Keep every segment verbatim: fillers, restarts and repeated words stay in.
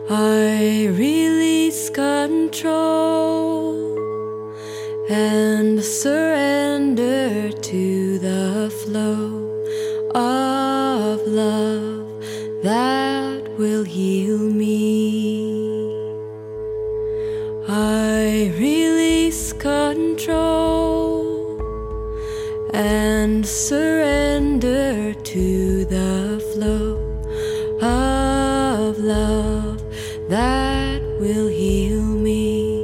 I release control and surrender to the flow of love that will heal me. I release control and surrender to the flow of love that will heal me.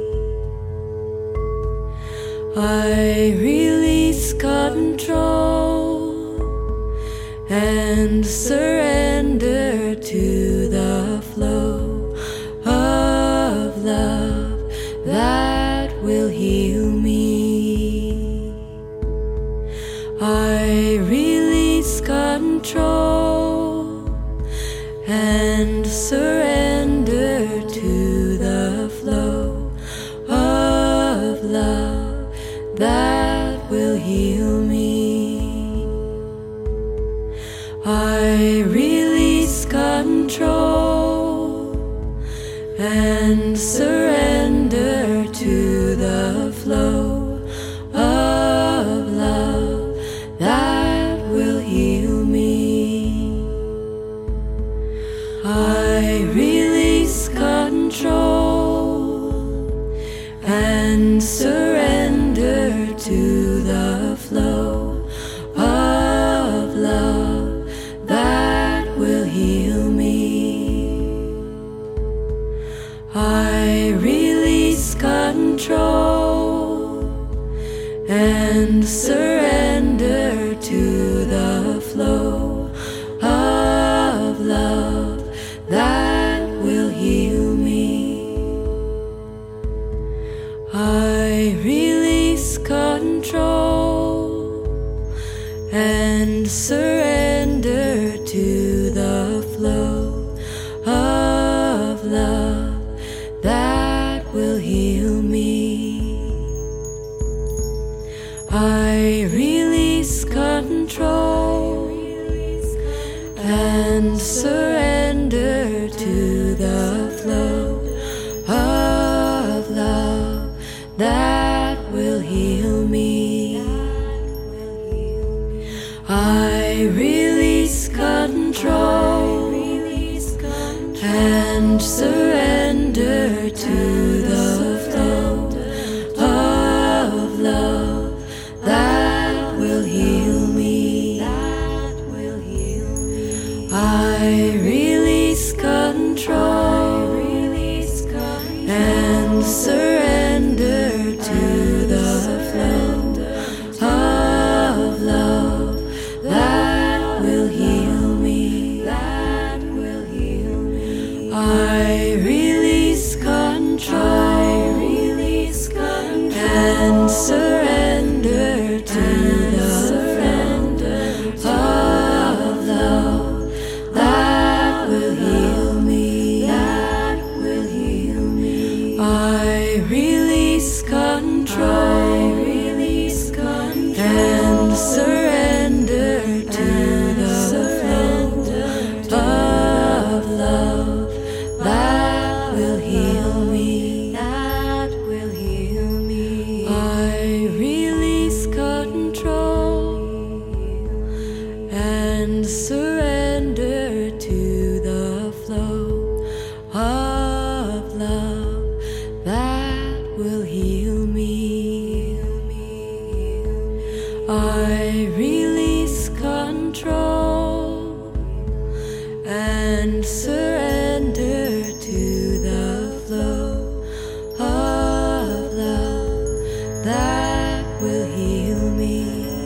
I release control and surrender to the flow of love that will heal me. I release control and surrender to the flow of love that will heal me. I release control and surrender to the flow of love that will heal me. I release control and surrender to the flow of love that will heal me. I release control and surrender to the flow of love that will heal me. I release control and surrender to the flow of love that will heal me. I release control and surrender to the flow of love that will heal me. I release control and surrender to the flow of love that will heal me. I release control and surrender to the flow of love that will heal me. I release control and surrender to the flow of love that will heal me. I release control and surrender to the flow of love that will heal me. I release control and surrender to the flow of love that will heal me. I release control and surrender to the flow of love that will heal me.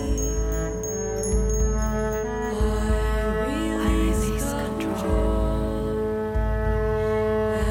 I release control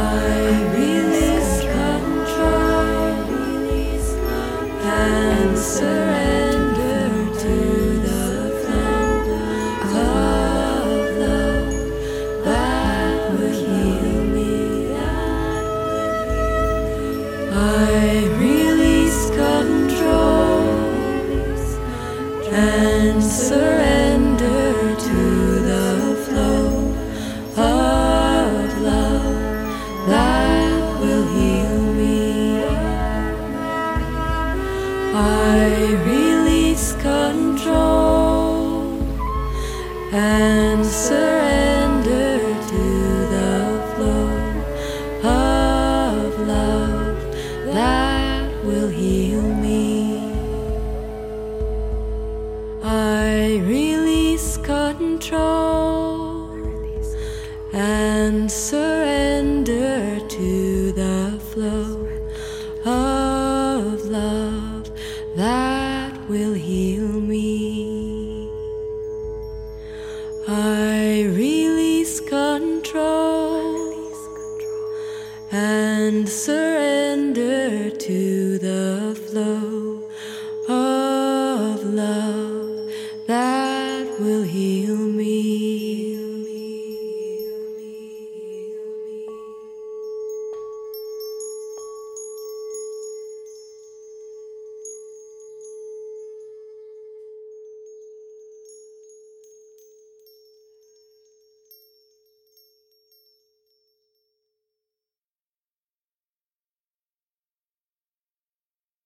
release control and surrender to the flow of love that will heal me. I release control and surrender to the flow of love that will heal me. I release control and surrender to the flow of love that will heal me. I release control and surrender to the flow of love that will heal me. I release control and surrender to the flow